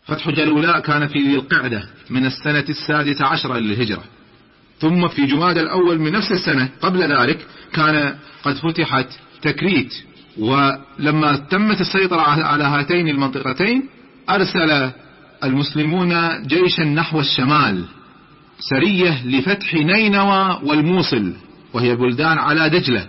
فتح جلولاء كان في ذي القعدة من السنة 16 للهجرة، ثم في جماد الأول من نفس السنة قبل ذلك كان قد فتحت تكريت. ولما تمت السيطرة على هاتين المنطقتين أرسل المسلمون جيشا نحو الشمال، سرية لفتح نينوى والموصل وهي بلدان على دجلة.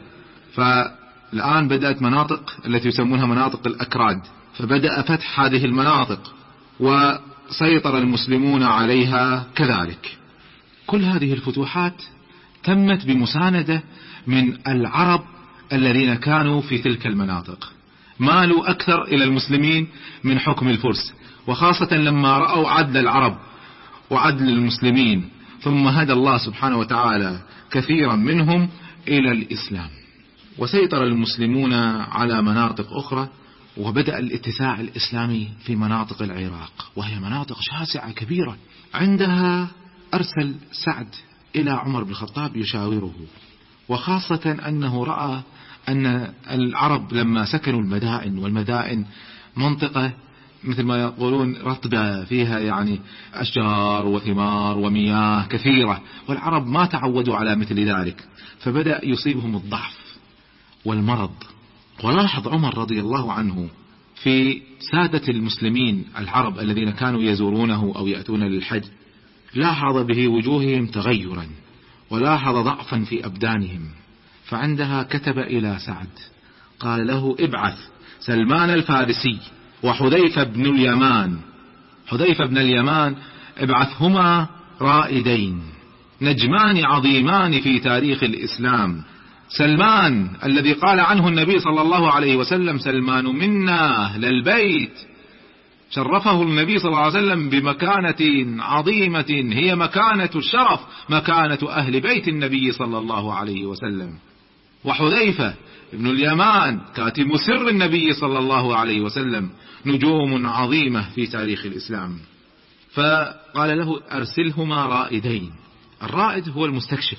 فالآن بدأت مناطق التي يسمونها مناطق الأكراد، فبدأ فتح هذه المناطق وسيطر المسلمون عليها كذلك. كل هذه الفتوحات تمت بمساندة من العرب الذين كانوا في تلك المناطق، مالوا أكثر إلى المسلمين من حكم الفرس، وخاصة لما رأوا عدل العرب وعدل المسلمين، ثم هدى الله سبحانه وتعالى كثيرا منهم إلى الإسلام. وسيطر المسلمون على مناطق أخرى، وبدأ الاتساع الإسلامي في مناطق العراق، وهي مناطق شاسعة كبيرة. عندها أرسل سعد إلى عمر بن الخطاب يشاوره، وخاصة أنه رأى أن العرب لما سكنوا المدائن، والمدائن منطقة مثل ما يقولون رطبة فيها يعني أشجار وثمار ومياه كثيرة، والعرب ما تعودوا على مثل ذلك، فبدأ يصيبهم الضعف والمرض. ولاحظ عمر رضي الله عنه في سادة المسلمين العرب الذين كانوا يزورونه أو يأتون للحج، لاحظ به وجوههم تغيرا، ولاحظ ضعفا في أبدانهم، فعندها كتب إلى سعد قال له: ابعث سلمان الفارسي وحذيفة بن اليمان. حذيفة بن اليمان ابعثهما رائدين نجمان عظيمان في تاريخ الإسلام. سلمان الذي قال عنه النبي صلى الله عليه وسلم: سلمان منا أهل البيت، شرفه النبي صلى الله عليه وسلم بمكانة عظيمة هي مكانة الشرف، مكانة أهل بيت النبي صلى الله عليه وسلم. وحذيفة ابن اليمان كاتم سر النبي صلى الله عليه وسلم، نجوم عظيمة في تاريخ الإسلام. فقال له: أرسلهما رائدين. الرائد هو المستكشف،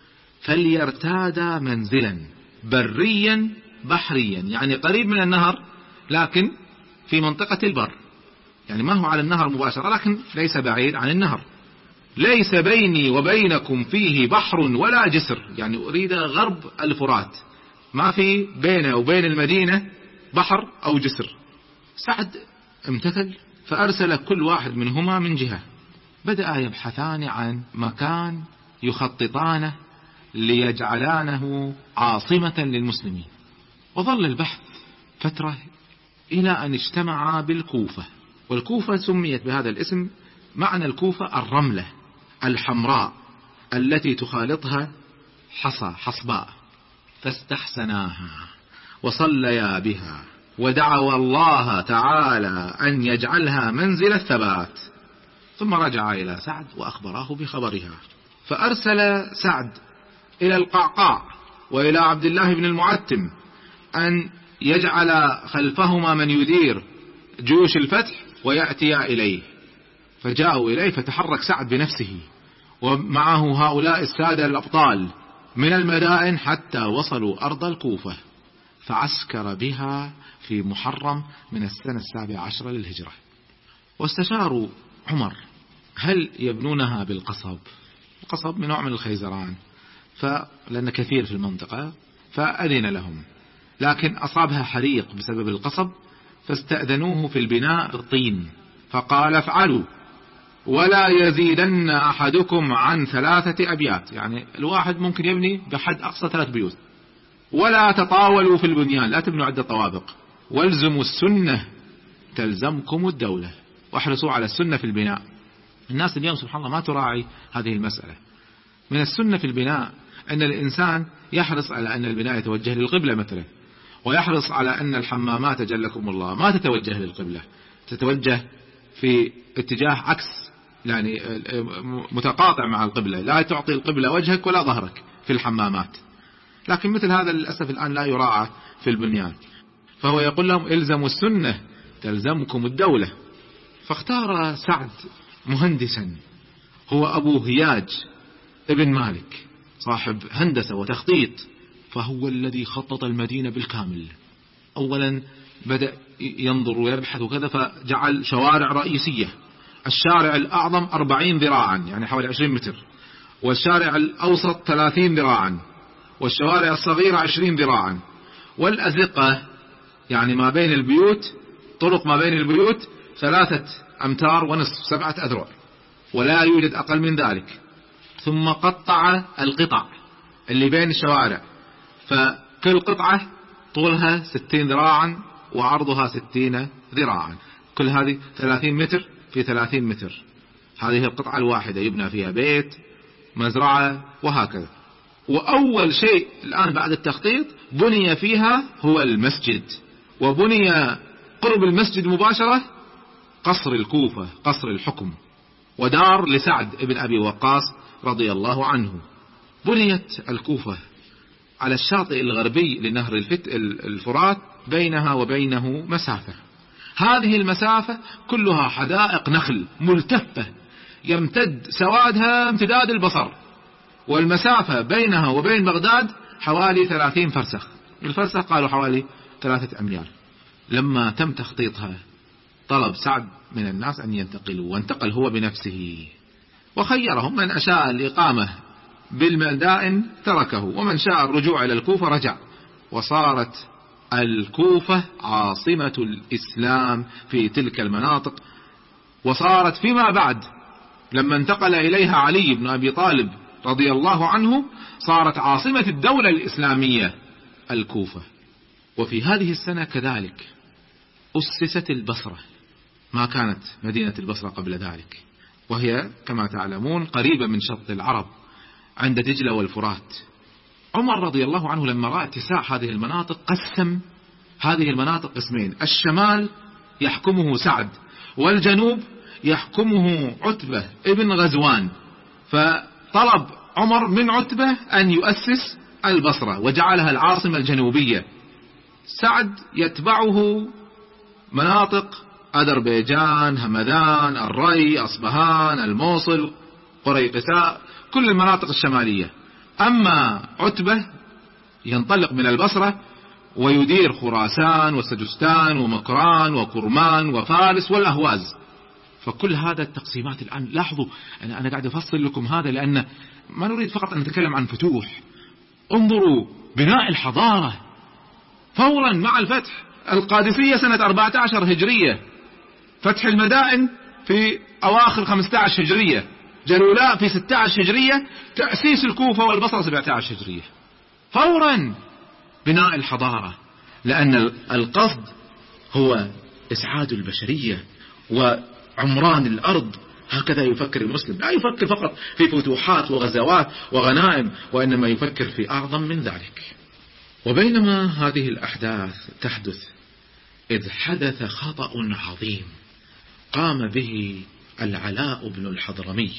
فليرتادا منزلا بريا بحريا، يعني قريب من النهر لكن في منطقة البر، يعني ما هو على النهر مباشرة لكن ليس بعيد عن النهر. ليس بيني وبينكم فيه بحر ولا جسر، يعني أريد غرب الفرات، ما في بينه وبين المدينة بحر أو جسر. سعد امتثل، فأرسل كل واحد منهما من جهة. بدأ يبحثان عن مكان يخططانه ليجعلانه عاصمة للمسلمين. وظل البحث فترة إلى أن اجتمعا بالكوفة. والكوفة سميت بهذا الاسم، معنى الكوفة الرملة الحمراء التي تخالطها حصباء. فاستحسناها وصليا بها ودعوا الله تعالى أن يجعلها منزل الثبات. ثم رجع إلى سعد وأخبراه بخبرها، فأرسل سعد إلى القعقاع وإلى عبد الله بن المعتم أن يجعل خلفهما من يدير جيوش الفتح ويأتي إليه. فجاءوا إليه، فتحرك سعد بنفسه ومعه هؤلاء السادة الأبطال من المدائن حتى وصلوا أرض الكوفة، فعسكر بها في محرم من السنة 17 للهجرة. واستشاروا عمر هل يبنونها بالقصب؟ القصب من نوع من الخيزران، لأن كثير في المنطقة، فأذن لهم، لكن أصابها حريق بسبب القصب، فاستأذنوه في البناء بالطين، فقال: افعلوا ولا يزيدن أحدكم عن 3 أبيات، يعني الواحد ممكن يبني بحد أقصى 3 بيوت. ولا تطاولوا في البنيان، لا تبنوا عدة طوابق. والزموا السنة تلزمكم الدولة، واحرصوا على السنة في البناء. الناس اليوم سبحان الله ما تراعي هذه المسألة. من السنة في البناء أن الإنسان يحرص على أن البناء يتوجه للقبلة مثلا، ويحرص على أن الحمامات جلكم الله ما تتوجه للقبلة، تتوجه في اتجاه عكس، يعني متقاطع مع القبلة، لا تعطي القبلة وجهك ولا ظهرك في الحمامات. لكن مثل هذا للأسف الآن لا يراعى في البنيان. فهو يقول لهم: الزموا السنة تلزمكم الدولة. فاختار سعد مهندسا هو أبو هياج ابن مالك، صاحب هندسة وتخطيط، فهو الذي خطط المدينة بالكامل. أولا بدأ ينظر ويبحث وكذا، فجعل شوارع رئيسية. الشارع الأعظم 40 ذراعا يعني حوالي 20 متر، والشارع الأوسط 30 ذراعا، والشوارع الصغيرة 20 ذراعا، والأزقة يعني ما بين البيوت، طرق ما بين البيوت 3 أمتار ونصف، 7 أذرع، ولا يوجد أقل من ذلك. ثم قطع القطع اللي بين الشوارع، فكل قطعة طولها 60 ذراعا وعرضها 60 ذراعا، كل هذه 30 متر في 30 متر. هذه القطعة الواحدة يبنى فيها بيت، مزرعة، وهكذا. وأول شيء الآن بعد التخطيط بني فيها هو المسجد، وبني قرب المسجد مباشرة قصر الكوفة، قصر الحكم، ودار لسعد بن أبي وقاص رضي الله عنه. بنيت الكوفة على الشاطئ الغربي لنهر الفرات، بينها وبينه مسافة. هذه المسافة كلها حدائق نخل ملتفة يمتد سوادها امتداد البصر، والمسافة بينها وبين بغداد حوالي 30 فرسخ، الفرسخ قالوا حوالي 3 أميال. لما تم تخطيطها طلب سعد من الناس أن ينتقلوا، وانتقل هو بنفسه، وخيرهم من أشاء الإقامة بالمدائن تركه، ومن شاء الرجوع إلى الكوفة رجع. وصارت الكوفة عاصمة الإسلام في تلك المناطق، وصارت فيما بعد لما انتقل إليها علي بن أبي طالب رضي الله عنه صارت عاصمة الدولة الإسلامية الكوفة. وفي هذه السنة كذلك أسست البصرة، ما كانت مدينة البصرة قبل ذلك، وهي كما تعلمون قريبة من شط العرب عند دجلة والفرات. عمر رضي الله عنه لما رأى اتساع هذه المناطق قسم هذه المناطق قسمين، الشمال يحكمه سعد، والجنوب يحكمه عتبة ابن غزوان. فطلب عمر من عتبة أن يؤسس البصرة وجعلها العاصمة الجنوبية. سعد يتبعه مناطق أذربيجان، همدان، الري، أصبهان، الموصل، قريقساء، كل المناطق الشمالية. أما عتبة ينطلق من البصرة ويدير خراسان وسجستان ومكران وكرمان وفارس والأهواز. فكل هذا التقسيمات الآن لاحظوا، أنا قاعد أفصل لكم هذا لأن ما نريد فقط أن نتكلم عن فتوح. انظروا بناء الحضارة فورا مع الفتح. القادسية سنة 14 هجرية، فتح المدائن في أواخر 15 هجرية، جلولاء في 16 هجرية، تأسيس الكوفة والبصرة 17 هجرية. فورا بناء الحضارة، لأن القصد هو إسعاد البشرية وعمران الأرض. هكذا يفكر المسلم، لا يفكر فقط في فتوحات وغزوات وغنائم، وإنما يفكر في أعظم من ذلك. وبينما هذه الأحداث تحدث إذ حدث خطأ عظيم قام به العلاء بن الحضرمي.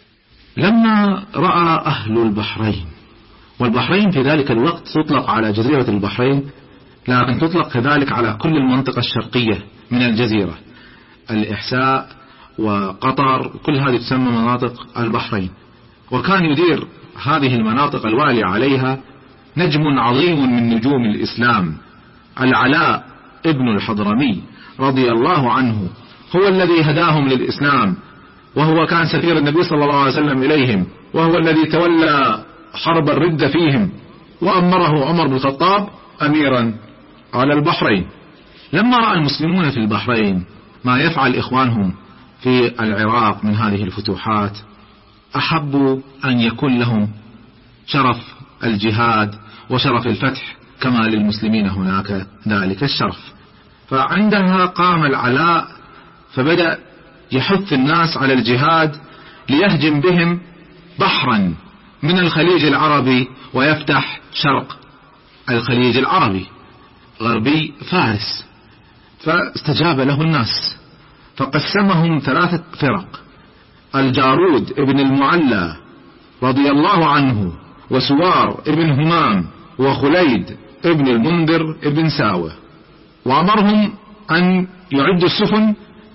لما رأى أهل البحرين، والبحرين في ذلك الوقت تطلق على جزيرة البحرين، لكن تطلق كذلك على كل المنطقة الشرقية من الجزيرة، الإحساء وقطر، كل هذه تسمى مناطق البحرين. وكان يدير هذه المناطق الوالي عليها نجم عظيم من نجوم الإسلام، العلاء ابن الحضرمي رضي الله عنه، هو الذي هداهم للإسلام، وهو كان سفير النبي صلى الله عليه وسلم إليهم، وهو الذي تولى حرب الردة فيهم، وأمره عمر بن الخطاب أميرا على البحرين. لما رأى المسلمون في البحرين ما يفعل إخوانهم في العراق من هذه الفتوحات، أحبوا أن يكون لهم شرف الجهاد وشرف الفتح كما للمسلمين هناك ذلك الشرف. فعندها قام العلاء فبدأ يحث الناس على الجهاد ليهجم بهم بحرا من الخليج العربي ويفتح شرق الخليج العربي غربي فارس. فاستجاب له الناس فقسمهم 3 فرق: الجارود ابن المعلى رضي الله عنه، وسوار ابن همام، وخليد ابن المنذر ابن ساوة، وأمرهم أن يعدوا السفن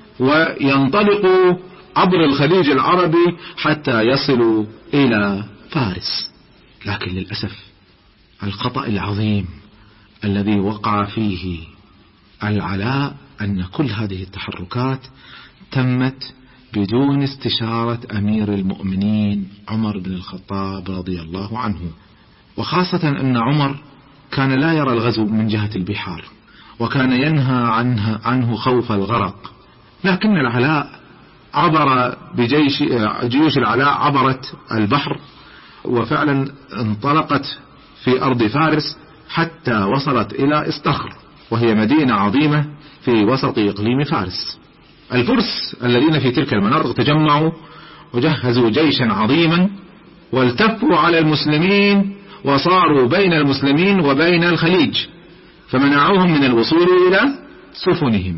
وينطلقوا عبر الخليج العربي حتى يصلوا إلى فارس. لكن للأسف الخطأ العظيم الذي وقع فيه العلاء أن كل هذه التحركات تمت بدون استشارة أمير المؤمنين عمر بن الخطاب رضي الله عنه، وخاصة أن عمر كان لا يرى الغزو من جهة البحار، وكان ينهى عنه خوف الغرق. لكن العلاء عبر جيوش العلاء عبرت البحر، وفعلا انطلقت في أرض فارس حتى وصلت إلى استخر، وهي مدينة عظيمة في وسط إقليم فارس. الفرس الذين في تلك المناطق تجمعوا وجهزوا جيشا عظيما، والتفوا على المسلمين وصاروا بين المسلمين وبين الخليج، فمنعوهم من الوصول إلى سفنهم.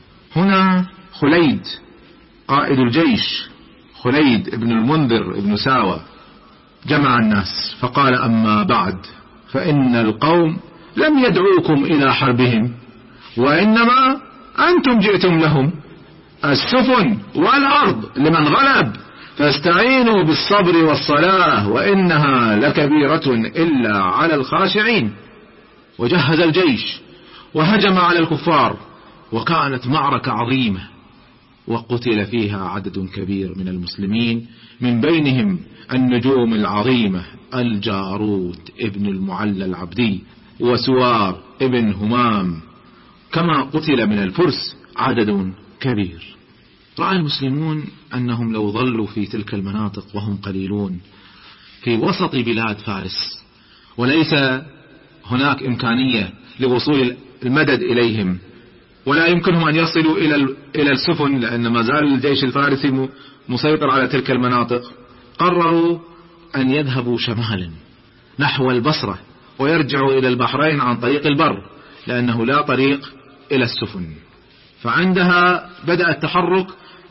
هنا خليد قائد الجيش، خليد بن المنذر بن ساوى، جمع الناس فقال: أما بعد، فإن القوم لم يدعوكم إلى حربهم، وإنما أنتم جئتم لهم. السفن والأرض لمن غلب، فاستعينوا بالصبر والصلاة، وإنها لكبيرة إلا على الخاشعين. وجهز الجيش وهجم على الكفار، وكانت معركة عظيمة، وقتل فيها عدد كبير من المسلمين، من بينهم النجوم العظيمة الجارود ابن المعلى العبدي وسوار ابن همام، كما قتل من الفرس عدد كبير. رأى المسلمون أنهم لو ظلوا في تلك المناطق وهم قليلون في وسط بلاد فارس، وليس هناك إمكانية لوصول المدد إليهم، ولا يمكنهم أن يصلوا إلى السفن، لأن ما زال الجيش الفارسي مسيطر على تلك المناطق، قرروا أن يذهبوا شمالا نحو البصرة ويرجعوا إلى البحرين عن طريق البر، لأنه لا طريق إلى السفن. فعندها بدأ التحرك،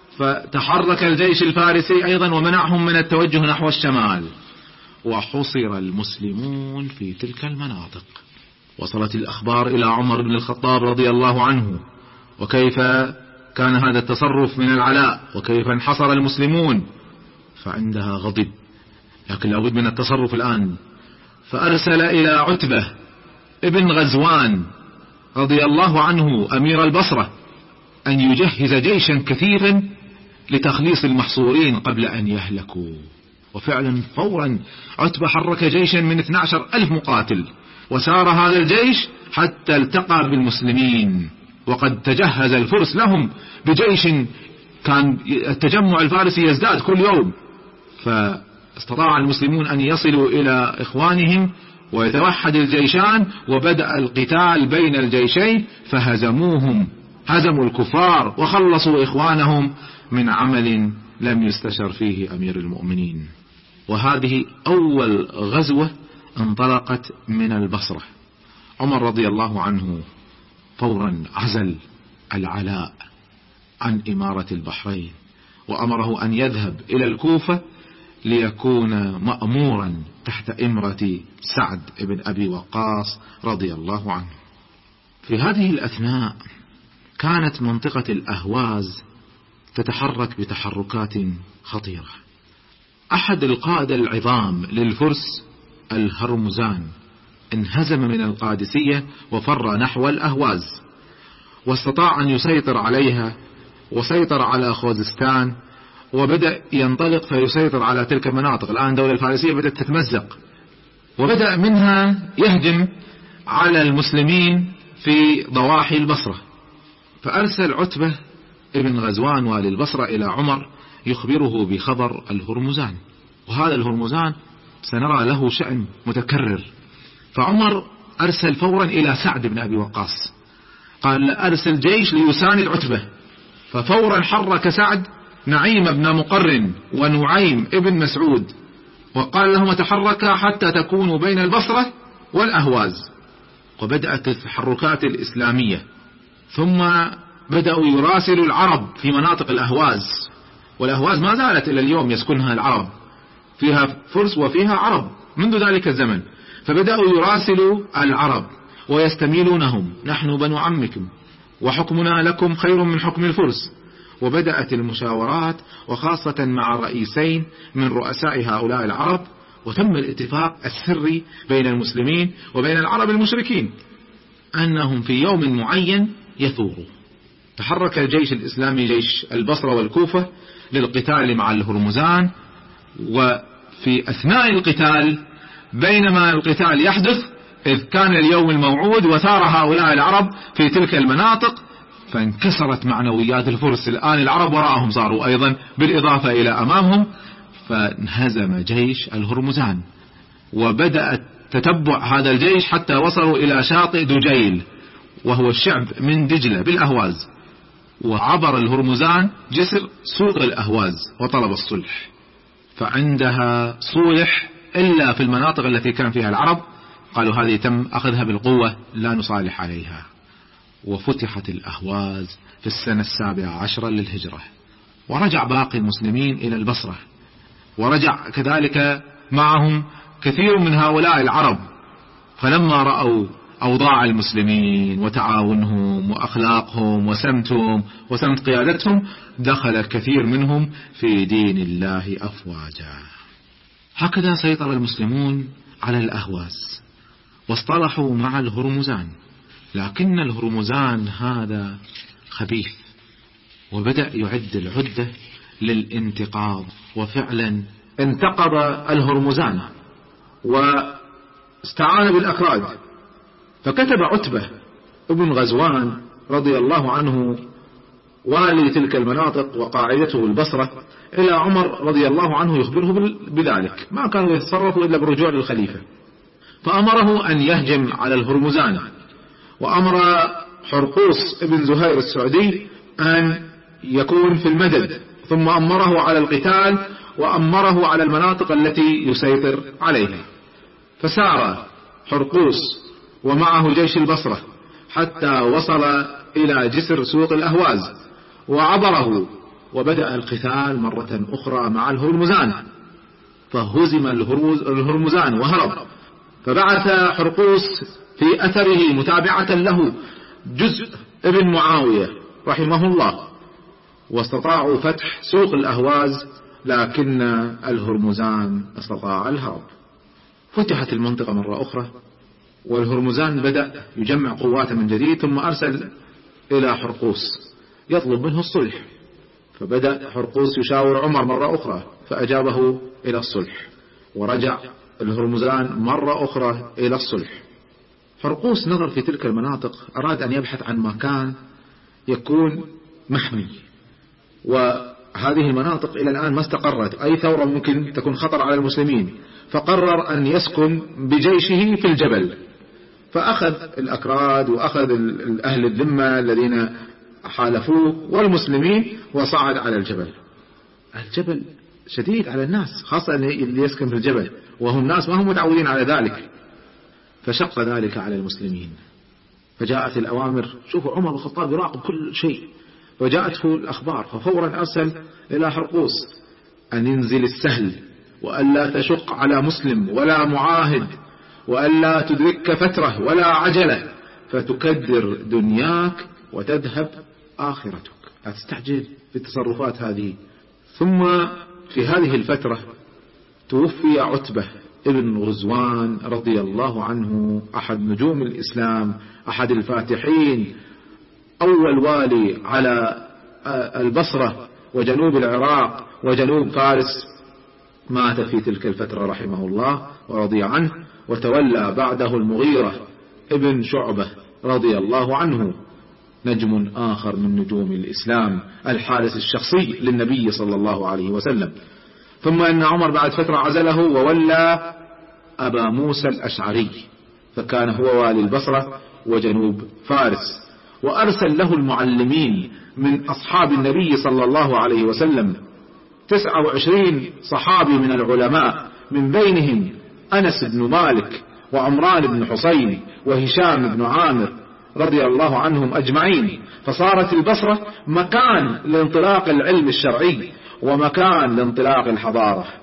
فتحرك الجيش الفارسي أيضا ومنعهم من التوجه نحو الشمال، وحصر المسلمون في تلك المناطق. وصلت الأخبار إلى عمر بن الخطاب رضي الله عنه، وكيف كان هذا التصرف من العلاء، وكيف انحصر المسلمون، فعندها غضب، لكن لابد من التصرف الآن. فأرسل إلى عتبة ابن غزوان رضي الله عنه أمير البصرة أن يجهز جيشا كثيرا لتخليص المحصورين قبل أن يهلكوا. وفعلا فورا عتبة حرك جيشا من 12,000 مقاتل، وسار هذا الجيش حتى التقى بالمسلمين، وقد تجهز الفرس لهم بجيش، كان التجمع الفارسي يزداد كل يوم، فاستطاع المسلمون أن يصلوا إلى إخوانهم ويتوحد الجيشان، وبدأ القتال بين الجيشين، فهزموهم، هزموا الكفار وخلصوا إخوانهم من عمل لم يستشر فيه أمير المؤمنين. وهذه أول غزوة انطلقت من البصرة. عمر رضي الله عنه فورا عزل العلاء عن إمارة البحرين، وأمره أن يذهب إلى الكوفة ليكون مأمورا تحت إمرة سعد بن أبي وقاص رضي الله عنه. في هذه الأثناء كانت منطقة الأهواز تتحرك بتحركات خطيرة. أحد القادة العظام للفرس الهرمزان انهزم من القادسية وفر نحو الأهواز، واستطاع أن يسيطر عليها، وسيطر على خوزستان، وبدأ ينطلق فيسيطر على تلك المناطق. الآن الدولة الفارسية بدأت تتمزق، وبدأ منها يهجم على المسلمين في ضواحي البصرة. فأرسل عتبة ابن غزوان والي البصرة إلى عمر يخبره بخبر الهرمزان، وهذا الهرمزان سنرى له شأن متكرر. فعمر أرسل فورا إلى سعد بن أبي وقاص، قال أرسل جيش ليساند عتبة. ففورا حرك سعد نعيم بن مقرن ونعيم ابن مسعود، وقال لهم تحركا حتى تكونوا بين البصرة والأهواز. وبدأت التحركات الإسلامية، ثم بدأوا يراسلوا العرب في مناطق الأهواز، والأهواز ما زالت إلى اليوم يسكنها العرب، فيها فرس وفيها عرب منذ ذلك الزمن. فبدأوا يراسلوا العرب ويستميلونهم: نحن بنو عمكم، وحكمنا لكم خير من حكم الفرس. وبدأت المشاورات، وخاصة مع رئيسين من رؤساء هؤلاء العرب، وتم الاتفاق السري بين المسلمين وبين العرب المشركين أنهم في يوم معين يثوروا. تحرك الجيش الإسلامي جيش البصرة والكوفة للقتال مع الهرمزان. وفي أثناء القتال بينما القتال يحدث إذ كان اليوم الموعود وثار هؤلاء العرب في تلك المناطق، فانكسرت معنويات الفرس. الآن العرب وراءهم صاروا أيضا بالإضافة إلى أمامهم، فانهزم جيش الهرمزان. وبدأ تتبع هذا الجيش حتى وصلوا إلى شاطئ دجيل وهو الشعب من دجلة بالأهواز، وعبر الهرمزان جسر سوق الأهواز وطلب الصلح، فعندها صلح إلا في المناطق التي كان فيها العرب قالوا هذه تم أخذها بالقوة لا نصالح عليها. وفتحت الأهواز في السنة 17 للهجرة، ورجع باقي المسلمين إلى البصرة، ورجع كذلك معهم كثير من هؤلاء العرب. فلما رأوا أوضاع المسلمين وتعاونهم وأخلاقهم وسمتهم وسمت قيادتهم دخل الكثير منهم في دين الله أفواجا. هكذا سيطر المسلمون على الأهواز واصطلحوا مع الهرمزان، لكن الهرمزان هذا خبيث وبدأ يعد العدة للانتقاض. وفعلا انتقض الهرمزان واستعان بالأكراد، فكتب عتبة ابن غزوان رضي الله عنه والي تلك المناطق وقاعدته البصرة إلى عمر رضي الله عنه يخبره بذلك، ما كانوا يتصرفوا إلا بالرجوع للخليفة، فأمره أن يهجم على الهرمزان. وأمر حرقوس ابن زهير السعدي أن يكون في المدد، ثم أمره على القتال وأمره على المناطق التي يسيطر عليها. فسار حرقوس ومعه جيش البصرة حتى وصل إلى جسر سوق الأهواز وعبره، وبدأ القتال مرة أخرى مع الهرمزان، فهزم الهرمزان وهرب. فبعث حرقوس في أثره متابعة له جزء ابن معاوية رحمه الله، واستطاعوا فتح سوق الأهواز، لكن الهرمزان استطاع الهرب. فتحت المنطقة مرة أخرى، والهرمزان بدأ يجمع قواته من جديد، ثم أرسل إلى حرقوس يطلب منه الصلح. فبدأ حرقوس يشاور عمر مرة أخرى فأجابه إلى الصلح، ورجع الهرمزان مرة أخرى إلى الصلح. حرقوس نظر في تلك المناطق، أراد أن يبحث عن مكان يكون محمي، وهذه المناطق إلى الآن ما استقرت، أي ثورة ممكن تكون خطر على المسلمين، فقرر أن يسكن بجيشه في الجبل. فأخذ الأكراد وأخذ أهل الذمة الذين حالفوه والمسلمين وصعد على الجبل. الجبل شديد على الناس، خاصة اللي يسكن في الجبل، وهم ناس ما هم متعودين على ذلك، فشق ذلك على المسلمين. فجاءت الأوامر، شوفوا عمر بن الخطاب يراقب كل شيء، وجاءته الأخبار، ففورا أرسل إلى حرقوس أن ينزل السهل، وألا تشق على مسلم ولا معاهد، وألا تدرك فترة ولا عجلة فتكدر دنياك وتذهب آخرتك، لا تستعجل في التصرفات هذه. ثم في هذه الفترة توفي عتبة ابن غزوان رضي الله عنه، أحد نجوم الإسلام، أحد الفاتحين، أول والي على البصرة وجنوب العراق وجنوب فارس. مات في تلك الفترة رحمه الله ورضي عنه، وتولى بعده المغيرة ابن شعبة رضي الله عنه، نجم آخر من نجوم الإسلام، الحارس الشخصي للنبي صلى الله عليه وسلم. ثم أن عمر بعد فترة عزله وولى أبا موسى الأشعري، فكان هو والي البصرة وجنوب فارس، وأرسل له المعلمين من أصحاب النبي صلى الله عليه وسلم 29 صحابي من العلماء، من بينهم أنس بن مالك وعمران بن حسين وهشام بن عامر رضي الله عنهم أجمعين. فصارت البصرة مكان لانطلاق العلم الشرعي ومكان لانطلاق الحضارة.